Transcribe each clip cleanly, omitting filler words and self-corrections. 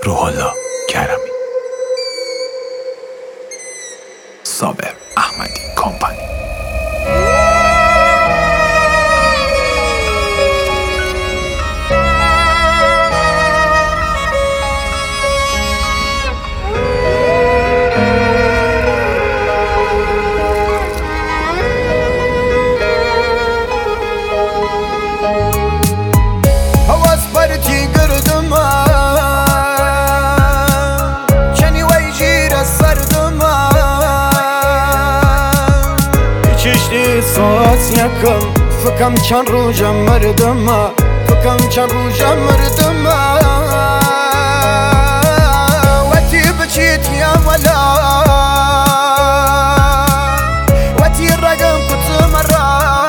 روح الله کرمی، صابر احمدی کمپانی. ساعت یکم فکم چند روزم مردم، فکم چند روزم مردم. وقتی بچیت یا ولا وقتی رقم کت مرا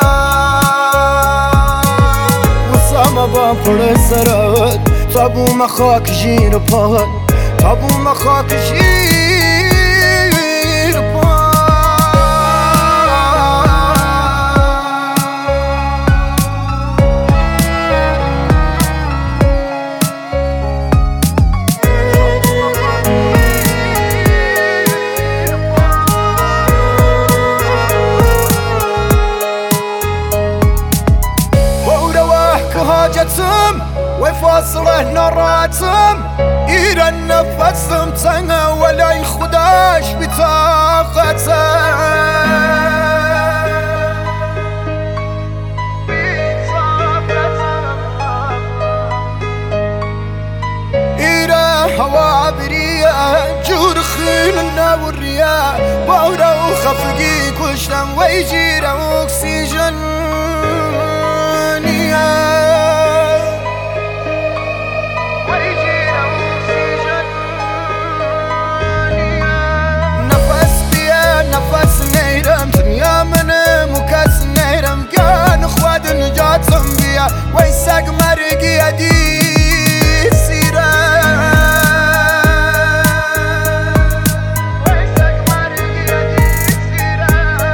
وصام با پر سرت تابو مخاک جیر پاد، تابو مخاک جیر پاد. حاجتم وفاصله نراتم إيرا نفسم تنها ولا خداش بطاقتم. إيرا هوا بريا جور خيلنا والرياح باورا وخفقي كشتم ويجيرا أكسجين ويساق مرقي أدي سيرة ويساق مرقي أدي سيرة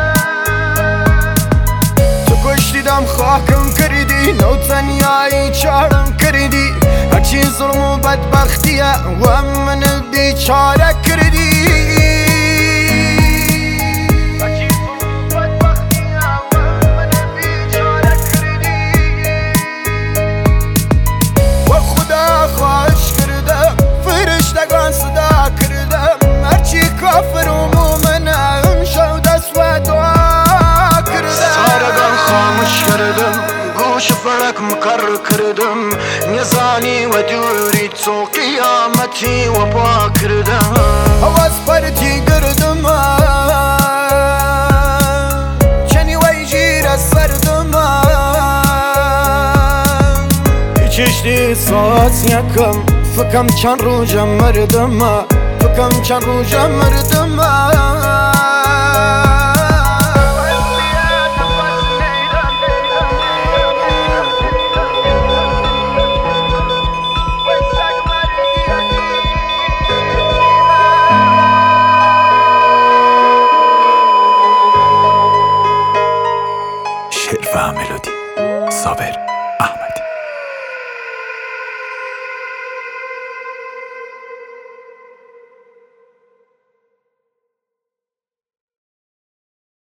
تكشتي دم خاكم كردي لو تنياي چارم كردي هرچي ظلم و بدبختية ومن بيچارة كردي. شفرك مكرر كردم نزاني ودوري تو قيامتي وباكردم هواز برتي قردم شني ويجير السردم يشتي صوت يكم فكم كان روجا مردم، فكم كان روجا مردم. شعر و ملودی صابر